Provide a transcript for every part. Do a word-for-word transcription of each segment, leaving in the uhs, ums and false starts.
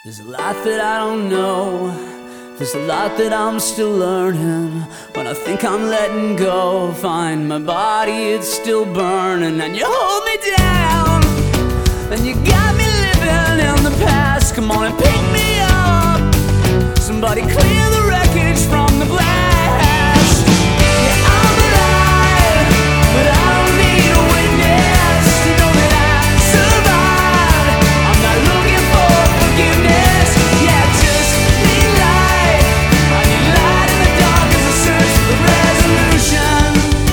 There's a lot that I don't know, there's a lot that I'm still learning. When I think I'm letting go, find my body, it's still burning. And you hold me down, and you got me living in the past. Come on and pick me up, somebody clear the wreckage from the blast. Yeah, I'm alive, but I don't need a witness to know that I survived. I'm not looking for forgiveness, yeah, just need light. I need light in the dark as I search for the resolution.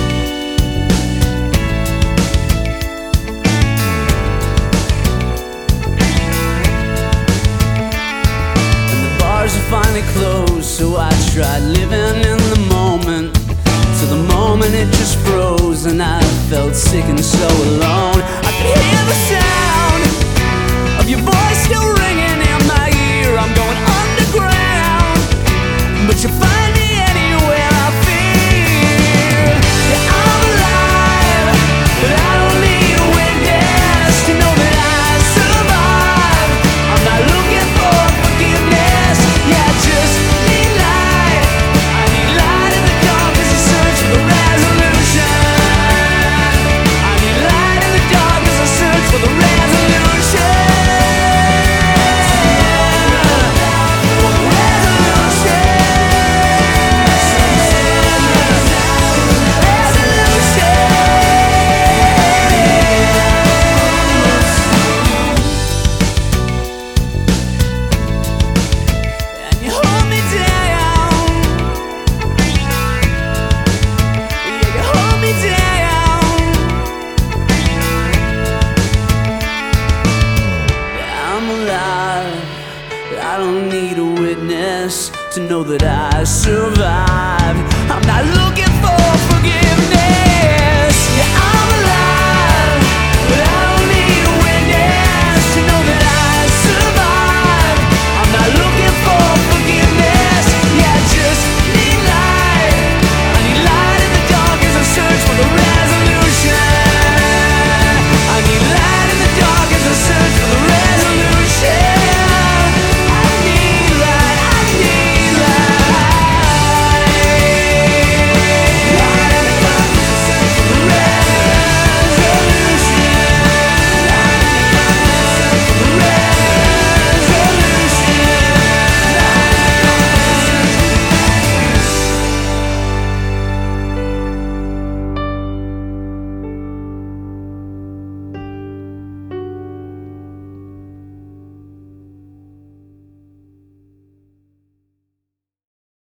And the bars are finally closed, so I tried living in the moment, till the moment it just froze, and I felt sick and so alone. I could hear the sound of your voice still ringing in my ear. I'm going underground, but you find me anywhere I fear. Yeah, I'm alive, but I don't need a witness to know that I survived. I'm not looking for forgiveness, yeah, I just need light. I need light in the dark as I search for the resolution. I need light in the dark as I search for the resolution. I don't need a witness to know that I survived.